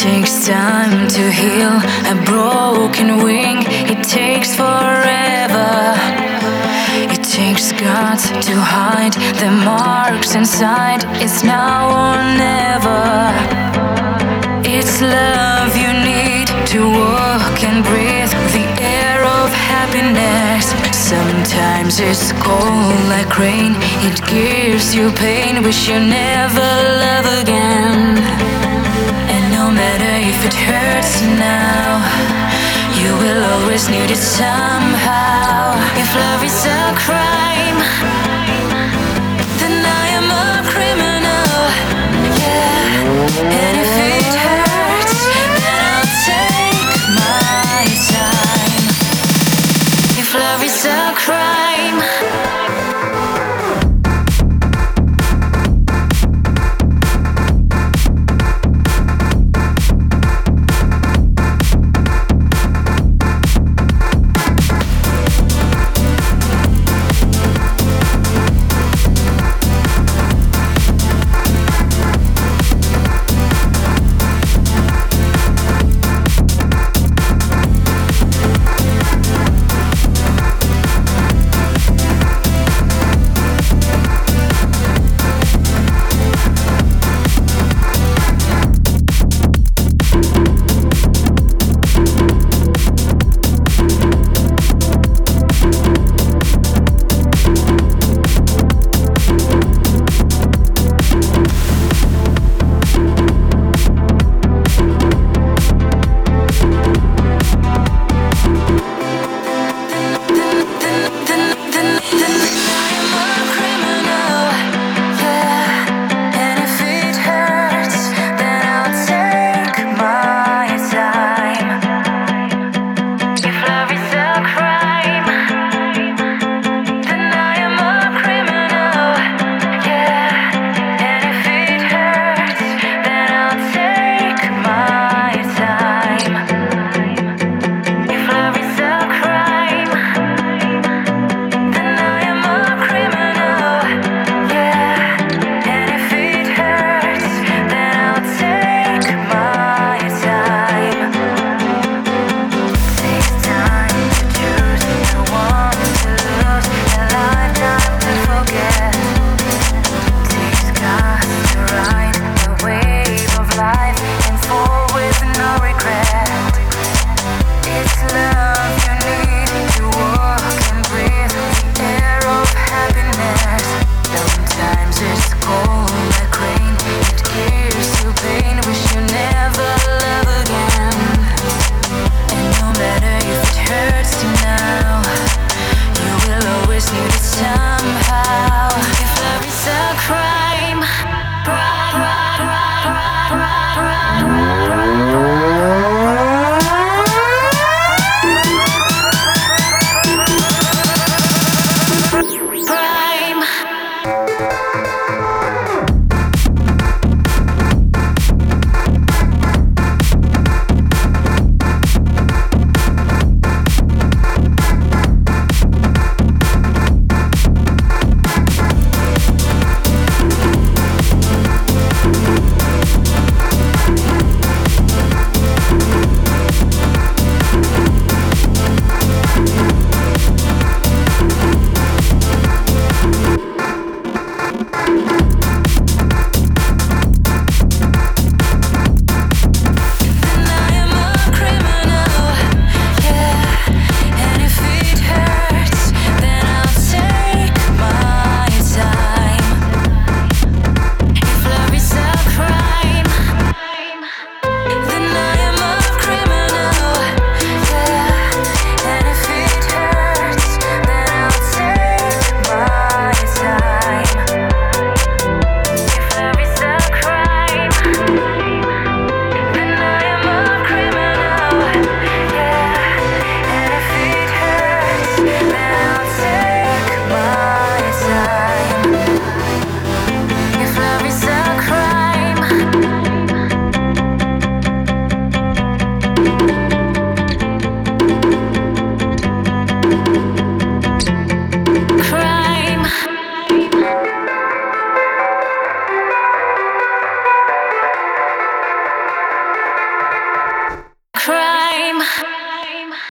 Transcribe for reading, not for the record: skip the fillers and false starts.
takes time to heal a broken wing. It takes forever. It takes guts to hide the marks inside. It's now or never. It's love you need to walk and breathe the air of happiness. Sometimes it's cold like rain. It gives you pain. Wish you never love again. And no matter if it hurts now, you will always need it somehow. If love is a crime,